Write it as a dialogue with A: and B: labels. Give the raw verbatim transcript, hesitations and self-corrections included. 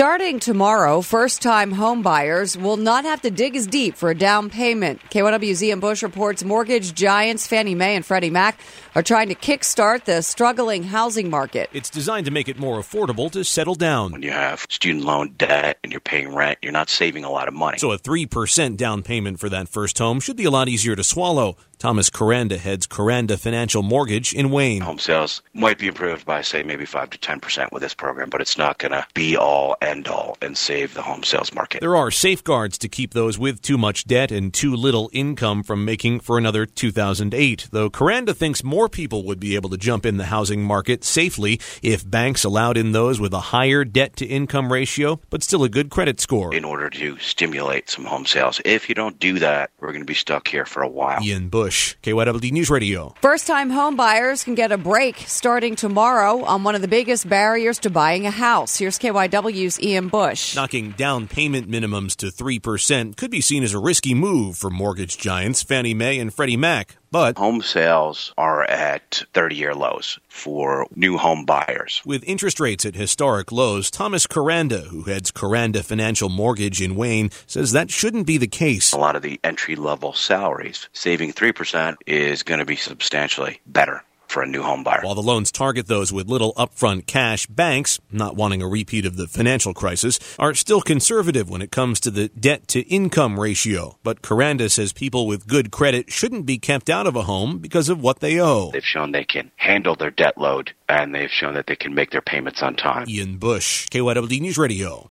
A: Starting tomorrow, first-time home buyers will not have to dig as deep for a down payment. K Y W's Ian Bush reports mortgage giants Fannie Mae and Freddie Mac are trying to kickstart the struggling housing market.
B: It's designed to make it more affordable to settle down.
C: When you have student loan debt and you're paying rent, you're not saving a lot of money.
B: So a three percent down payment for that first home should be a lot easier to swallow. Thomas Coranda heads Coranda Financial Mortgage in Wayne.
C: Home sales might be improved by, say, maybe five to ten percent with this program, but it's not going to be all, end all, and save the home sales market.
B: There are safeguards to keep those with too much debt and too little income from making for another two thousand eight, though Coranda thinks more people would be able to jump in the housing market safely if banks allowed in those with a higher debt-to-income ratio, but still a good credit score.
C: In order to stimulate some home sales. If you don't do that, we're going to be stuck here for a while.
B: Ian Bush, K Y W News Radio.
A: First-time home buyers can get a break starting tomorrow on one of the biggest barriers to buying a house. Here's K Y W's Ian Bush.
B: Knocking down payment minimums to three percent could be seen as a risky move for mortgage giants Fannie Mae and Freddie Mac. But
C: home sales are at thirty-year lows for new home buyers.
B: With interest rates at historic lows, Thomas Coranda, who heads Coranda Financial Mortgage in Wayne, says that shouldn't be the case.
C: A lot of the entry-level salaries, saving three percent is going to be substantially better for a new home buyer.
B: While the loans target those with little upfront cash, banks, not wanting a repeat of the financial crisis, are still conservative when it comes to the debt-to-income ratio. But Coranda says people with good credit shouldn't be kept out of a home because of what they owe.
C: They've shown they can handle their debt load, and they've shown that they can make their payments on time.
B: Ian Bush, K Y W News Radio.